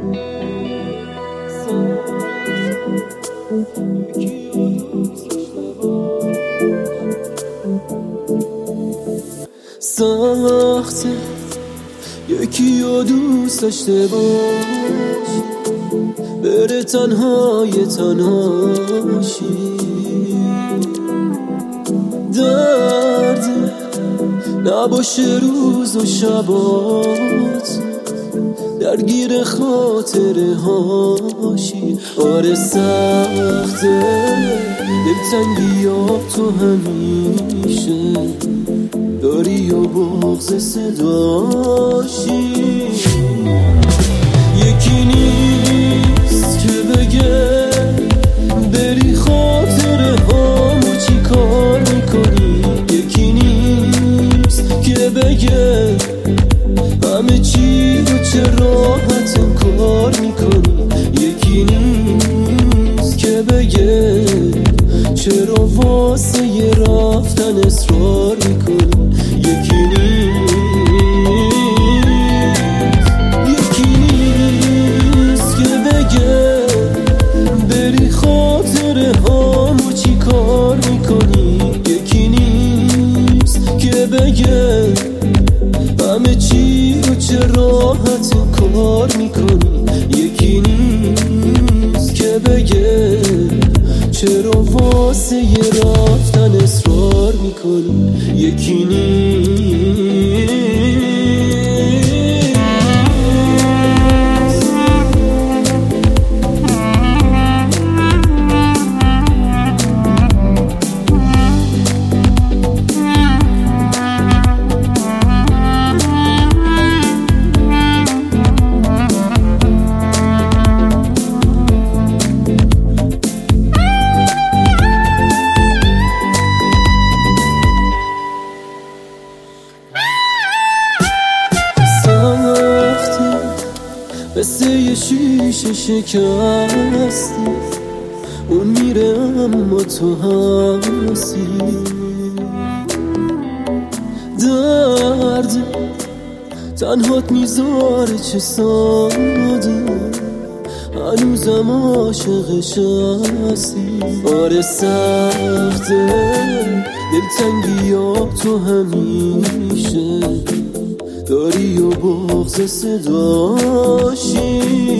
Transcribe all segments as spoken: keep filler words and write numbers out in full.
سخته یکی رو دوست داشته باش، بره تنهای تنهاشی. درد نباشه روز و شبات، درگیر خاطره هاشی. آره سخته دلتنگی یاد تو همیشه داری و بغض صداشی. یکی نیست که بگه بری خاطره هامو چی کار میکنی. یکی نیست که بگه همه چی رو چه راحت کار میکنی. یکی نیست که بگه چرا واسه یه رفتن اصرار میکنی. یکی نیست یکی نیست که بگه بری خاطره هامو چی کار میکنی. یکی نیست که بگه همه چی رو چه راحت کار میکنی. یکی نیست که بگه چرا واسه یه رفتن اصرار میکنی. یکی نیست مثل یه شیشه شکستی، اون میره اما تو هستی. درد تنهات میذاره چه ساده، هنوزم عاشقش هستی. آره سخته دلتنگی یاد تو همیشه داری و بغض صداشی.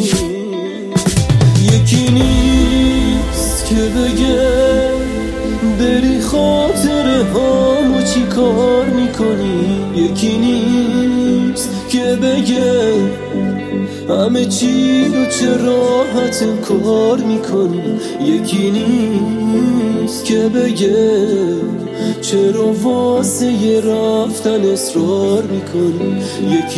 یکی نیست که بگه بری خاطره هامو چی کار میکنی. یکی نیست که بگه همه چی رو چه راحت کار میکنی. یکی نیست که بگه چرا واسه یه رفتن اصرار میکنی. یکی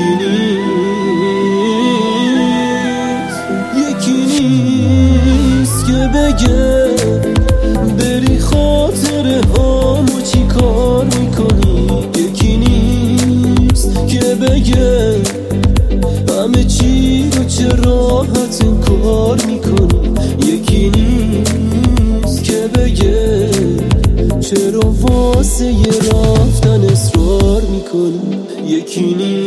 نیست یکی نیست که بگه بری خاطره هامو چی کار میکنی. یکی نیست که بگه همه چی رو چه راحت کار میکنی. یکی نیست که بگه چرا واسه یه رفتن اصرار میکنی. یکی نیست